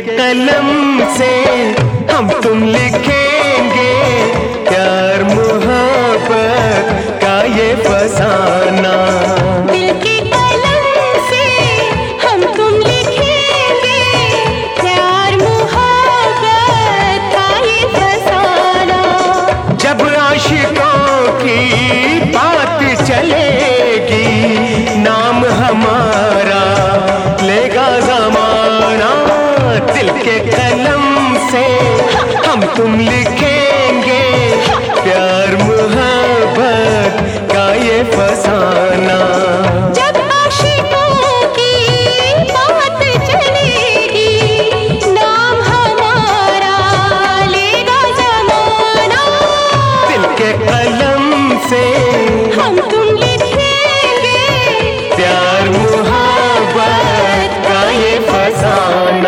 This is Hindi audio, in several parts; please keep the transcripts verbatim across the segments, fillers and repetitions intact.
कलम से हम तुम लिखेंगे प्यार मोहब्बत का ये फसाना। दिल के कलम से हम तुम लिखेंगे प्यार मोहब्बत का ये फसाना। जब आशिकों की बात चलेगी नाम हमारा लेगा ज़माना। दिल के कलम से हम तुम लिखेंगे प्यार मोहब्बत का ये फसाना। जब आशिकों की बात चलेगी नाम हमारा लेगा ज़माना। दिल के कलम से हम तुम लिखेंगे प्यार मोहब्बत का ये फसाना।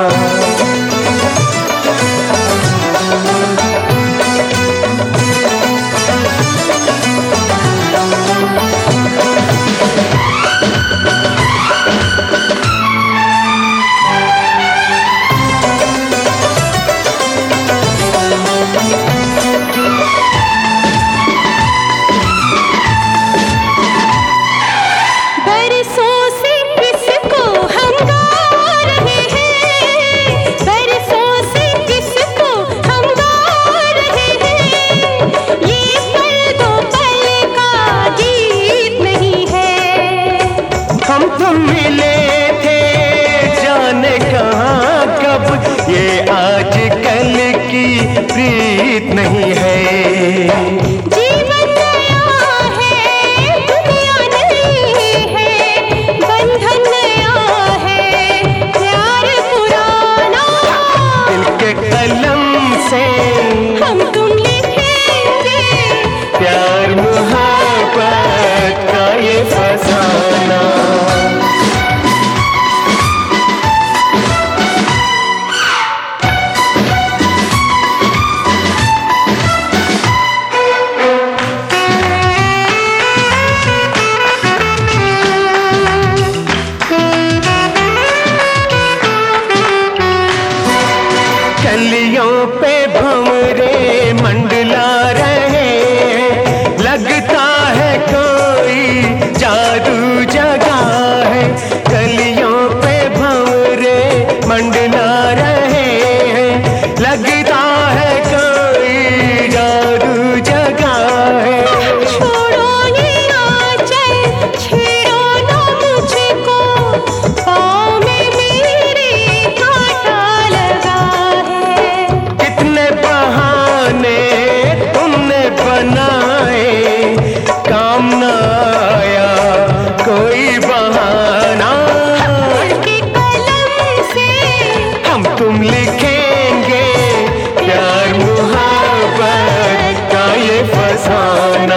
बरसों से किसको हम गा रहे हैं, बरसों से किसको हम गा रहे हैं। ये पल दो पल का गीत नहीं है। हम तुम मिले थे जाने कहाँ कब, ये आज कल की प्रीत नहीं है। जीवन नया है दुनिया नई है, बंधन नया है प्यार पुराना। दिल के कलम से हम तुम लिखेंगे प्यार मोहब्बत का ये फसाना। कलियों पे भंवरे मंडला रहे हैं, लगता है कोई जादू जगा है। कलियों पे भंवरे मंडला रहे हैं, लगता है कोई जादू जगा है। छोड़ो ये आंचल छेड़ो ना मुझको, पाँव में मेरे कांटा लगा है। कितने बहाने तुमने बनाए काम न आया कोई बहाना। दिल के कलम से हम तुम लिखेंगे प्यार मोहब्बत का ये फसाना।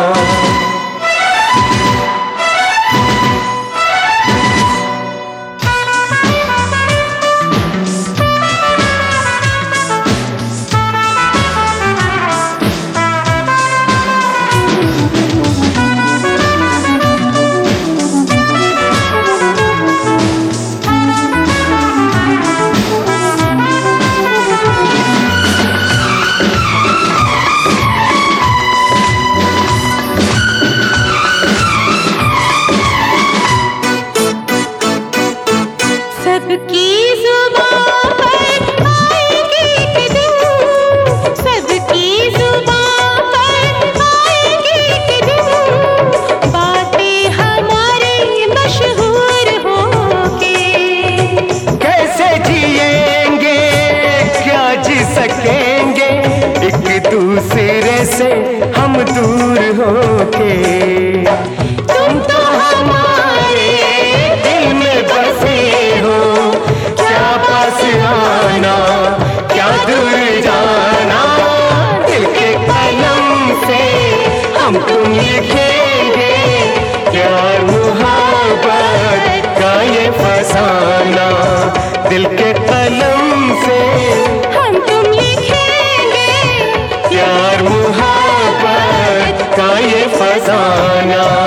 सबकी जुबां पर आएगी एक दिन, सबकी जुबां पर आएगी एक दिन, बातें हमारी मशहूर होके। कैसे जिएंगे क्या जी सकेंगे एक दूसरे से हम दूर होके। तुम तो हमारे दिल में बसे हो, क्या पास आना क्या दूर जाना। दिल के कलम से हम तुम लिखेंगे प्यार मोहब्बत का ये फसाना। दिल के कलम से हम तुम लिखेंगे प्यार मोहब्बत का ये फसाना।